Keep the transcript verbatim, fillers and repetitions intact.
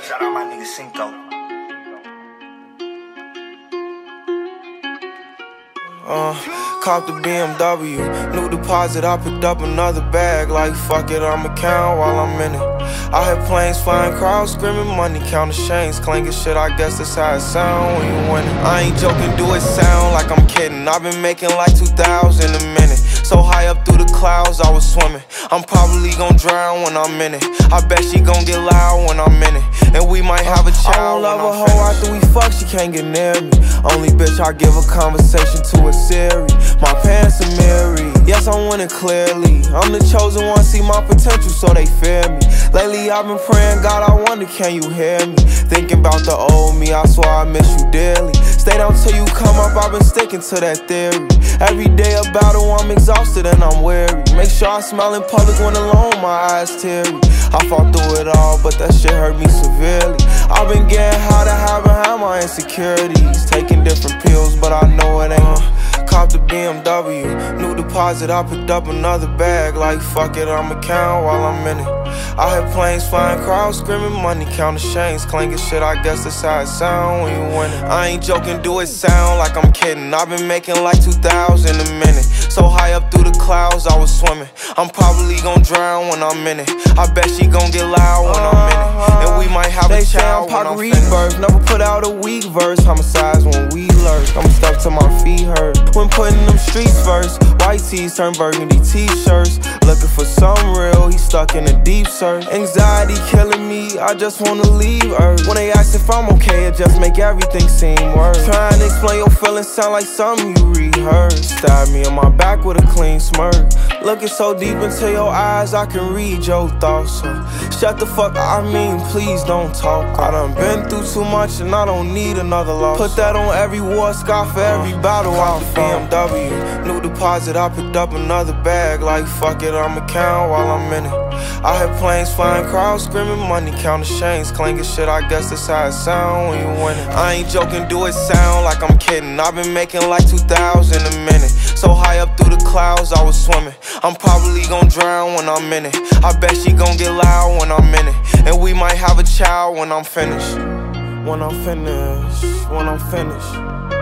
Shout out my nigga Cinco. Uh, caught the B M W, new deposit, I picked up another bag. Like fuck it, I'ma count while I'm in it. I hear planes flying, crowds screaming, money counting chains, clanking shit, I guess that's how it sound when you win it. I ain't joking, do it sound like I'm kidding. I've been making like two thousand a minute. So high up through the clouds, I was swimming. I'm probably gon' drown when I'm in it. I bet she gon' get loud when I'm in it. And we might have a child. I don't love a hoe after we fuck, she can't get near me. Only bitch I give a conversation to a Siri. My pants are mirrored. Yes, I'm winning clearly. I'm the chosen one, see my potential, so they fear me. Lately I've been praying, God, I wonder, can you hear me? Thinking about the old me, I swear I miss you dearly. Stay down till you come up, I've been sticking to that theory. Every day a battle, I'm exhausted and I'm weary. Make sure I smile in public when alone, my eyes teary. I fought through it all, but that shit hurt me severely. I've been getting high to hide behind my insecurities. Taking different pills, but I know it ain't uh, Cop the B M W, new deposit, I picked up another bag. Like fuck it, I'ma count while I'm in it. I hear planes flying, crowds screaming, money counting chains, clanking shit, I guess that's how it sound when you win it. I ain't joking, do it sound like I'm kidding. I've been making like two thousand a minute. So high up through the clouds, I was swimming. I'm probably gon' drown when I'm in it. I bet she gon' get loud when I'm in it. And we might have a child when I'm finished. Never put out a weak verse, homicides when we lurk. I'm stuck till my feet hurt when putting them streets first. White tees turn burgundy t-shirts. Looking for some real, he stuck in a deep search. Anxiety killing me, I just wanna leave Earth. When they ask if I'm okay, it just make everything seem worse. Trying to explain your feelings sound like something you rehearsed. Stab me in my back with a clean smirk. Looking so deep into your eyes, I can read your thoughts. So shut the fuck up, I mean please don't talk. I done been through too much and I don't need another loss. Put that on every war scar for every battle I fought. B M W, new deposit, I picked up another bag. Like fuck it, I'ma count while I'm in it. I hear planes flying, crowds screaming, money counting chains, clanking shit, I guess that's how it sound when you win it. I ain't joking, do it sound like I'm kidding. I've been making like two thousand a minute. So high up through the clouds, I was swimming. I'm probably gon' drown when I'm in it. I bet she gon' get loud when I'm in it. And we might have a child when I'm finished. When I'm finished, when I'm finished.